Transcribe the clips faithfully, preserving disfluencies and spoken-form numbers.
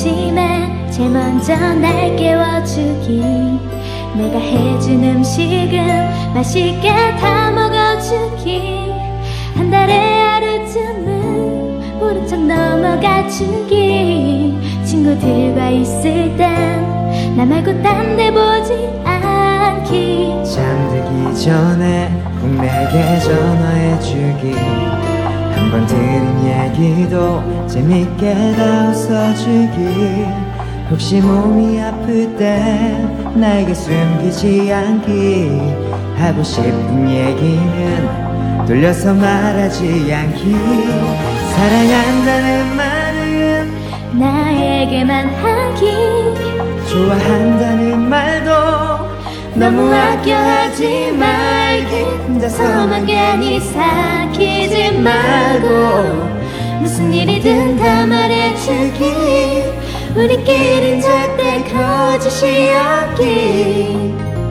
아침에 제일 먼저 날 깨워주기, 내가 해준 음식은 맛있게 다 먹어주기, 한 달에 하루쯤은 모른 척 넘어가주기, 친구들과 있을 땐 나 말고 딴 데 보지 않기, 잠들기 전에 꼭 내게 전화해주기, 한 번 들은 얘기도 재밌게 다 웃어주기, 혹시 몸이 아플 때 나에게 숨기지 않기, 하고 싶은 얘기는 돌려서 말하지 않기, 사랑한다는 말은 나에게만 하기, 좋아한다는 말도 너무 아껴하지 말기, 혼자서만 괜히 사귀지 말고 무슨 일이든 다 말해주기, 우리끼린 절대 거짓이 없기,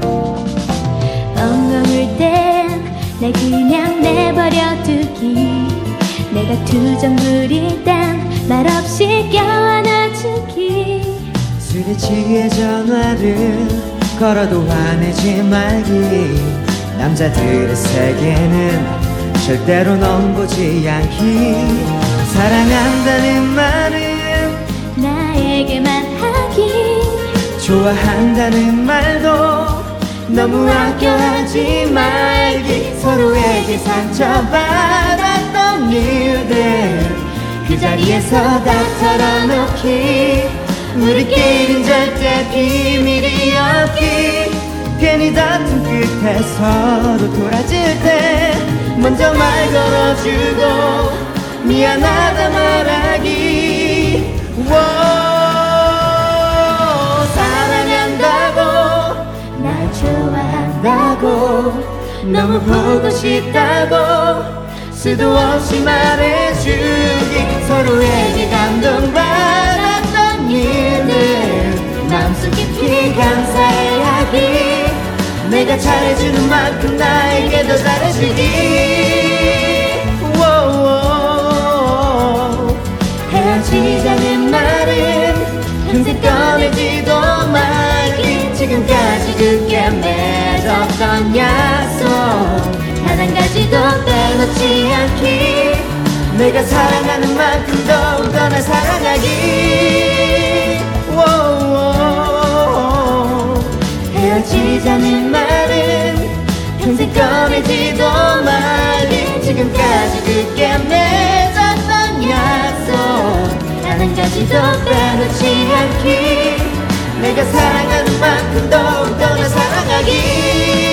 엉엉 울 땐 날 그냥 내버려두기, 내가 투정 부릴 땐 말없이 껴안아주기, 술에 취해 전화를 걸어도 화내지 말기, 남자들의 세계는 절대로 넘보지 않기, 사랑한다는 말은 나에게만 하기, 좋아한다는 말도 너무 아껴하지 말기, 서로에게 상처받았던 일들 그 자리에서 다 털어놓기, 우리끼린 절대 비밀이 없기, 괜히 다툰 끝에 서로 돌아질 때 먼저 말 걸어주고 미안하다 말하기, 워 사랑한다고 날 좋아한다고 너무 보고 싶다고 수도 없이 말해주기, 서로에게 감동받았던 일들 마음속 깊이 감사해야 하기, 내가 잘해주는 만큼 나에게도 잘해주기, 헤어지자는 말은 평생 꺼내지도 말기, 지금까지 굳게 맺었던 약속 단 한 가지도 빼놓지 않기, 내가 사랑하는 만큼 더욱더 날 사랑하기, 헤어지자는 말은 평생 꺼내지도 말기, 지금까지 굳게 맺었던 약속 단 한 가지도 빼놓지 않기, 내가 사랑하는 만큼 더욱더 날 사랑하기.